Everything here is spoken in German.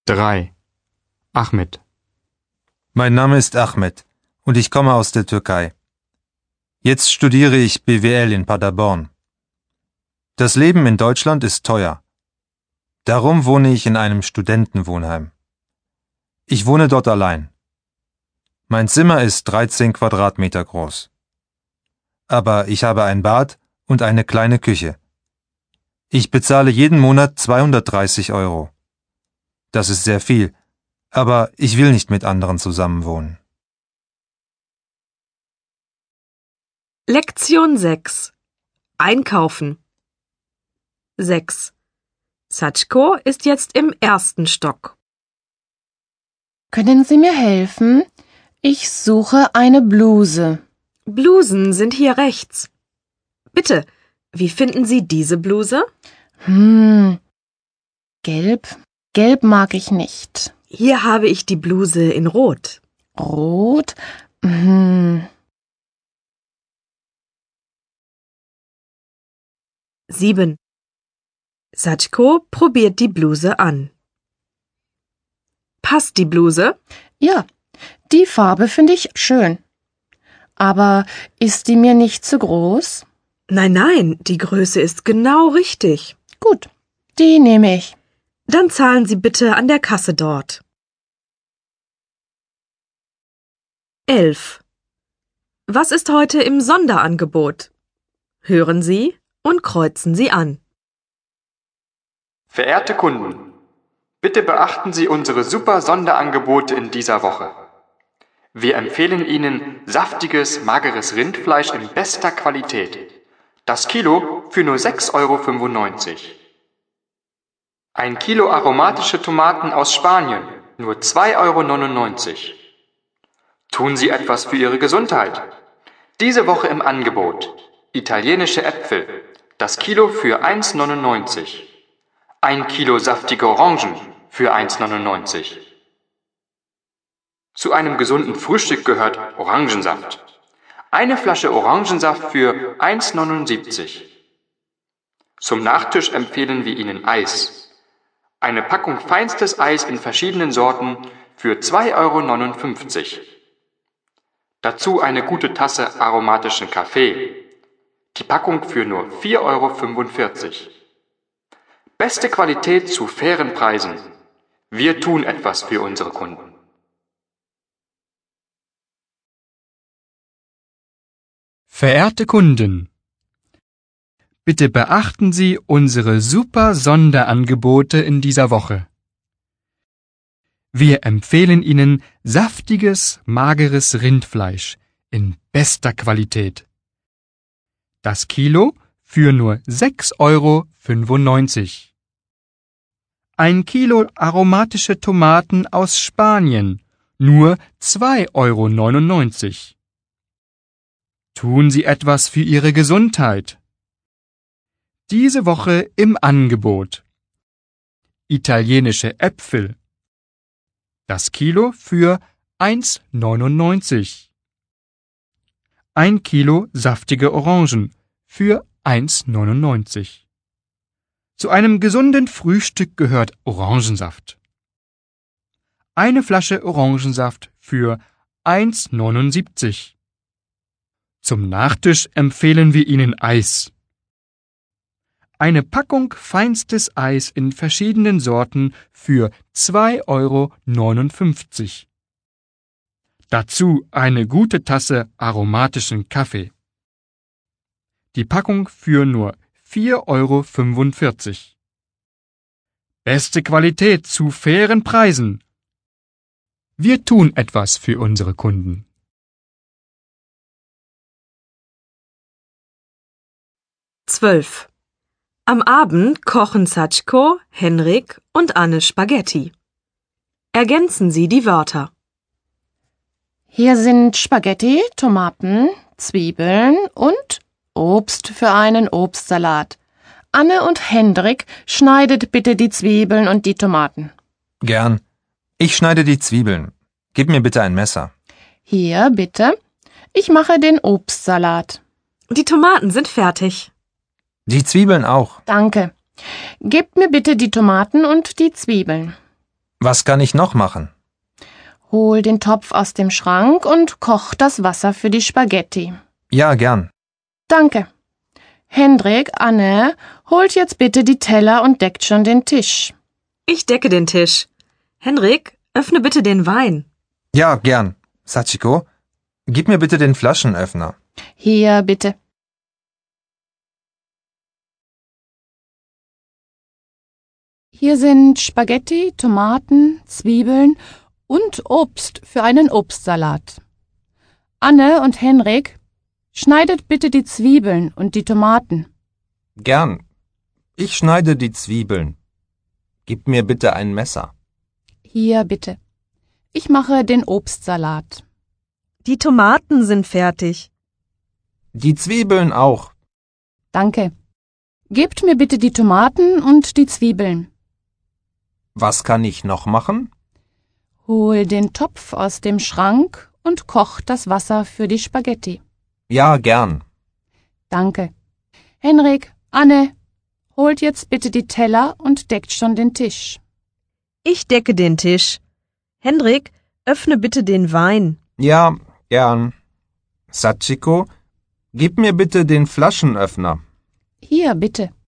3. Ahmed. Mein Name ist Ahmed und ich komme aus der Türkei. Jetzt studiere ich BWL in Paderborn. Das Leben in Deutschland ist teuer. Darum wohne ich in einem Studentenwohnheim. Ich wohne dort allein. Mein Zimmer ist 13 Quadratmeter groß. Aber ich habe ein Bad und eine kleine Küche. Ich bezahle jeden Monat 230 €. Das ist sehr viel, aber ich will nicht mit anderen zusammenwohnen. Lektion 6. Einkaufen. 6. Satschko ist jetzt im 1. Stock. Können Sie mir helfen? Ich suche eine Bluse. Blusen sind hier rechts. Bitte, wie finden Sie diese Bluse? Gelb? Gelb mag ich nicht. Hier habe ich die Bluse in Rot. Rot? 7. Satschko probiert die Bluse an. Passt die Bluse? Ja, die Farbe finde ich schön. Aber ist die mir nicht zu groß? Nein, die Größe ist genau richtig. Gut, die nehme ich. Dann zahlen Sie bitte an der Kasse dort. 11. Was ist heute im Sonderangebot? Hören Sie und kreuzen Sie an. Verehrte Kunden, bitte beachten Sie unsere super Sonderangebote in dieser Woche. Wir empfehlen Ihnen saftiges, mageres Rindfleisch in bester Qualität. Das Kilo für nur 6,95 €. Ein Kilo aromatische Tomaten aus Spanien, nur 2,99 €. Tun Sie etwas für Ihre Gesundheit. Diese Woche im Angebot. Italienische Äpfel, das Kilo für 1,99 €. Ein Kilo saftige Orangen für 1,99 €. Zu einem gesunden Frühstück gehört Orangensaft. Eine Flasche Orangensaft für 1,79 €. Zum Nachtisch empfehlen wir Ihnen Eis. Eine Packung feinstes Eis in verschiedenen Sorten für 2,59 €. Dazu eine gute Tasse aromatischen Kaffee. Die Packung für nur 4,45 €. Beste Qualität zu fairen Preisen. Wir tun etwas für unsere Kunden. Verehrte Kunden, bitte beachten Sie unsere super Sonderangebote in dieser Woche. Wir empfehlen Ihnen saftiges, mageres Rindfleisch in bester Qualität. Das Kilo für nur 6,95 €. Ein Kilo aromatische Tomaten aus Spanien, nur 2,99 €. Tun Sie etwas für Ihre Gesundheit. Diese Woche im Angebot. Italienische Äpfel. Das Kilo für 1,99 €. Ein Kilo saftige Orangen für 1,99 €. Zu einem gesunden Frühstück gehört Orangensaft. Eine Flasche Orangensaft für 1,79 €. Zum Nachtisch empfehlen wir Ihnen Eis. Eine Packung feinstes Eis in verschiedenen Sorten für 2,59 €. Dazu eine gute Tasse aromatischen Kaffee. Die Packung für nur 4,45 €. Beste Qualität zu fairen Preisen. Wir tun etwas für unsere Kunden. Am Abend kochen Satschko, Henrik und Anne Spaghetti. Ergänzen Sie die Wörter. Hier sind Spaghetti, Tomaten, Zwiebeln und Obst für einen Obstsalat. Anne und Hendrik, schneidet bitte die Zwiebeln und die Tomaten. Gern. Ich schneide die Zwiebeln. Gib mir bitte ein Messer. Hier, bitte. Ich mache den Obstsalat. Die Tomaten sind fertig. Die Zwiebeln auch. Danke. Gebt mir bitte die Tomaten und die Zwiebeln. Was kann ich noch machen? Hol den Topf aus dem Schrank und koch das Wasser für die Spaghetti. Ja, gern. Danke. Hendrik, Anne, holt jetzt bitte die Teller und deckt schon den Tisch. Ich decke den Tisch. Henrik, öffne bitte den Wein. Ja, gern. Sachiko, gib mir bitte den Flaschenöffner. Hier, bitte. Hier sind Spaghetti, Tomaten, Zwiebeln und Obst für einen Obstsalat. Anne und Henrik, schneidet bitte die Zwiebeln und die Tomaten. Gern. Ich schneide die Zwiebeln. Gib mir bitte ein Messer. Hier, bitte. Ich mache den Obstsalat. Die Tomaten sind fertig. Die Zwiebeln auch. Danke. Gebt mir bitte die Tomaten und die Zwiebeln. Was kann ich noch machen? Hol den Topf aus dem Schrank und koch das Wasser für die Spaghetti. Ja, gern. Danke. Henrik, Anne, holt jetzt bitte die Teller und deckt schon den Tisch. Ich decke den Tisch. Hendrik, öffne bitte den Wein. Ja, gern. Sachiko, gib mir bitte den Flaschenöffner. Hier, bitte.